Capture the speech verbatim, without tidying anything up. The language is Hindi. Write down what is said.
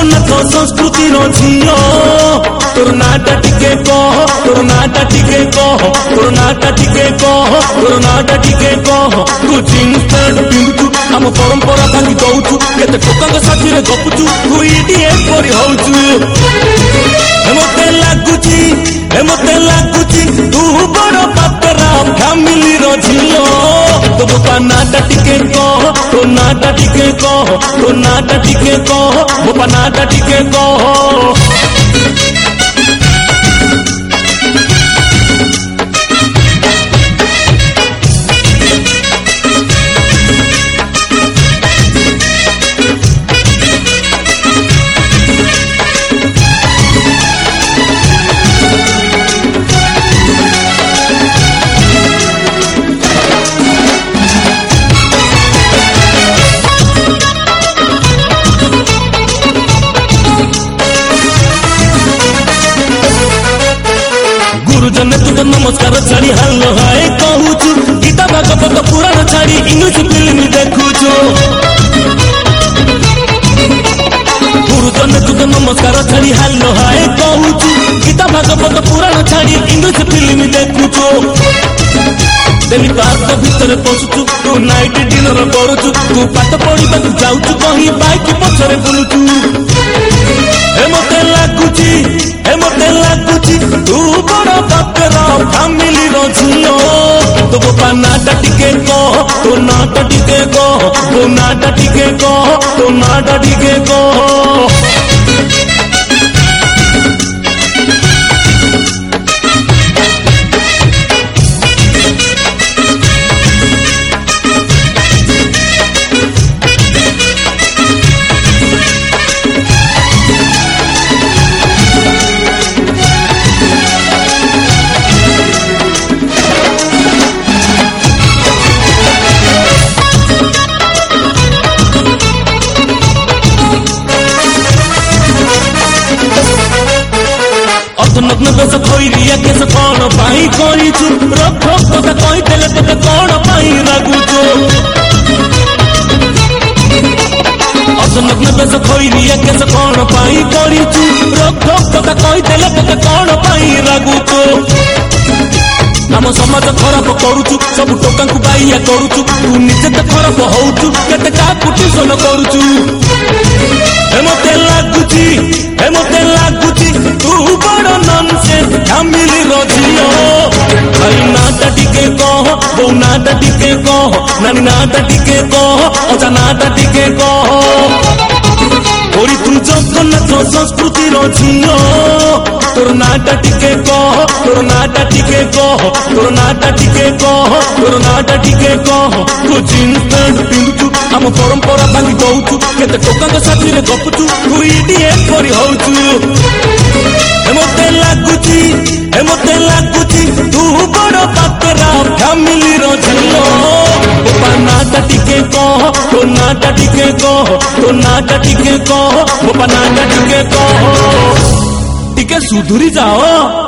जगन्नाथ संस्कृति झियो तोर नाटा टिके कह तोर नाटा टिके कह तोर नाटा टिके कह तोर नाटा टिके कह तू जीन्स पैंट पिंधुचु आम परंपरा भांगी दउचु केते टोका साथी रे गपुचु तू इडिएट परि होउचु मते लागुची मते लागुची तू बड़ पातरा फैमिली रो झियो तो बोपा नाटा टिके कह तो नाटा टिके कह तो नाटा टिके कह बोपा नाटा टिके कह गुरुजन तुझ नमस्कार छाड़ी हालो हाय कहूचु गीता भागवत पुराण छाड़ी इंग्लिश फिल्म देखुचु गुरुजन तुझ नमस्कार छाड़ी हालो हाय कहूचु गीता भागवत पुराण छाड़ी इंग्लिश फिल्म देखुचु तेरी पार्क भीतर पशुचु तू नाइट डिनर करुचु तू पाठ पढ़ा जाऊचु कहीं बाइक पछरे बुलुचु मते लागुची मते लागुची तू बड़ पातरा फैमिली रो झियो तो बोपा नाटा टिके कह तो नाटा टिके कह तो नाटा टिके कह तो नाटा टिके कह नग्न बेस खैरिया केस कौन पाई करिछु रोक ठोक तोते कहि देले तोते कौन पाई रागुछु नग्न बेस खैरिया केस कौन पाई करिछु रोक ठोक तोते कहि देले तोते कौन पाई रागुछु आम समाज खराब करुछु सब टोका को बाइया करुछु तू निजे तो खराब होउछु केते का कुटिसन करुछु मते लागुची मते लागुची तू बड़ नॉनसेंस फैमिली रो झियो भाई नाटा टिके कह बो नाटा टिके कह नानी नाटा टिके कह अजा नाटा टिके कह ओरी तू जगन्नाथ संस्कृति रो झियो तोर नाटा टिके कह तोर नाटा टिके कह तोर नाटा टिके कह तोर नाटा टिके कह तू जीन्स पैंट पिंधुचु आम परंपरा भांगी दउचु केते टोका साथी रे गपुचु तू इडिएट परि होउचु मते लागुची मते लागुची तू बड़ पातरा फैमिली रो झियो बोपा नाटा टिके कह तो नाटा टिके कह तो नाटा टिके कह बोपा नाटा टिके कह टिके सुधुरी जाओ।